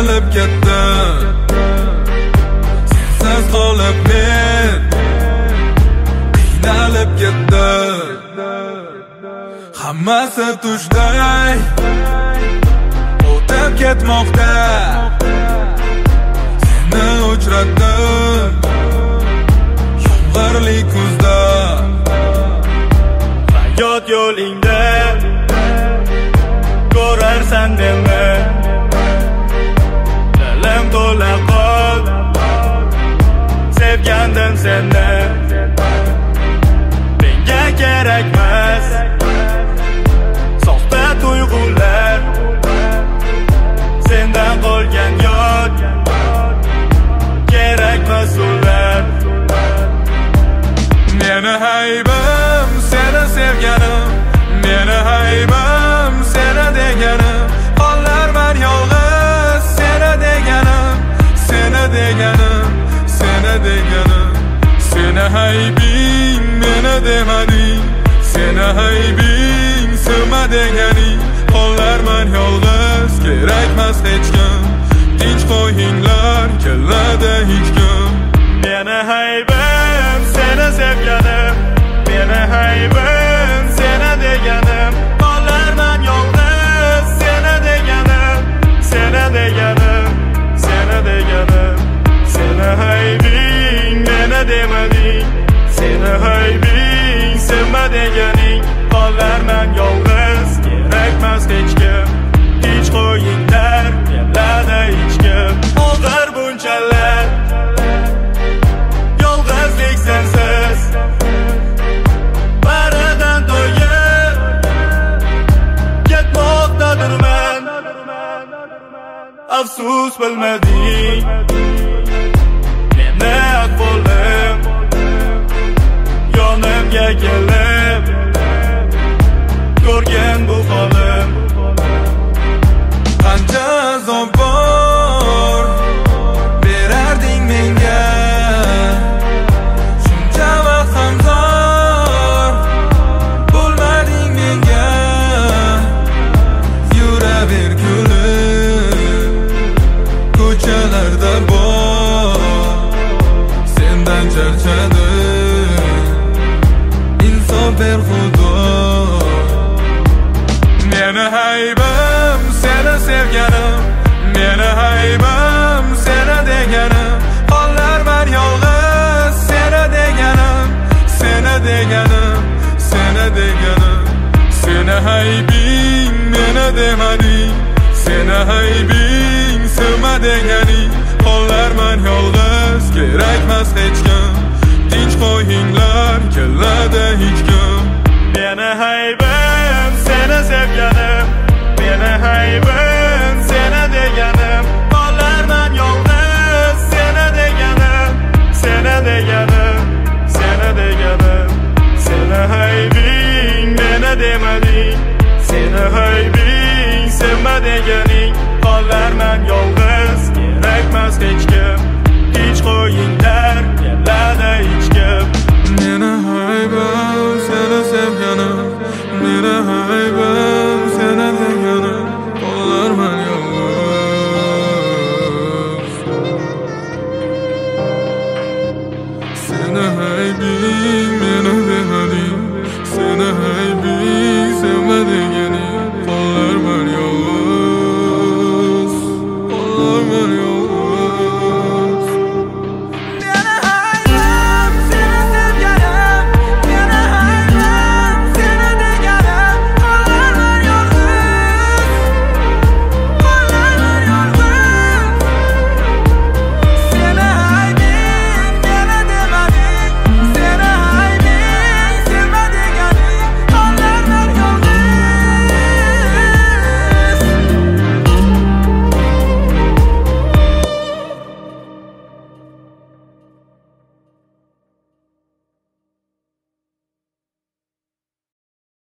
qiynalib ketdim, sensiz qolib men qiynalib ketdim. Hammasi tushday o'tib ketmoqda, seni uchratdim yomg'irli kuzda. Hayot yo'lingda ko'rarsan meni, dilim to'la qol sevgandim seni. Menga kerakmas soxta tuyg'ular, sendan qolgan yod kerakmas ular. Meni haybim seni sevganim, meni haybim seni deganim. Qollarman yolg'iz seni deganim, seni deganim, seni deganim. Seni haybing meni demading, seni haybing sima deganing. Qollarman yolg'iz kerakmas hech kim, tinch qo'yinglar keladi hech kim. Meni haybim seni sevganim, meni haybim seni deganim. Qollarman yolg'iz seni deganim, seni deganim, seni deganim. Seni haybing meni demading, seni haybing sima deganing. Qollarman yolg'iz kerakmas hech kim, tinch qo'yinglar keladi hech kim. Og'ir bunchalar yolg'izlik sensiz, baridan to'yib ketmoqdadirman. Afsus bilmading meni ahvolim, yonimga kelib ko'rgan bu holim. Qancha azob bor berarding menga, shuncha vaqt ham zor bo'lmading menga. Yuraver kulib ko'chalarda bor, sendan charchadim, insof ber Xudo. Meni haybim seni sevganim, meni haybim seni deganim. Qollarman yolg'iz seni deganim, seni deganim, seni deganim. Seni haybing meni demading, seni haybing sima deganing. Qollarman yolg'iz kerakmas hech kim, tinch qo'yinglar keladi hech kim. Meni haybim seni sevganim, meni haybim seni deganim. Qollarman yolg'iz seni deganim, seni deganim, seni deganim. Seni haybing meni demading, seni haybing sima deganing. Qollarman yolg'iz kerakmas hech kim.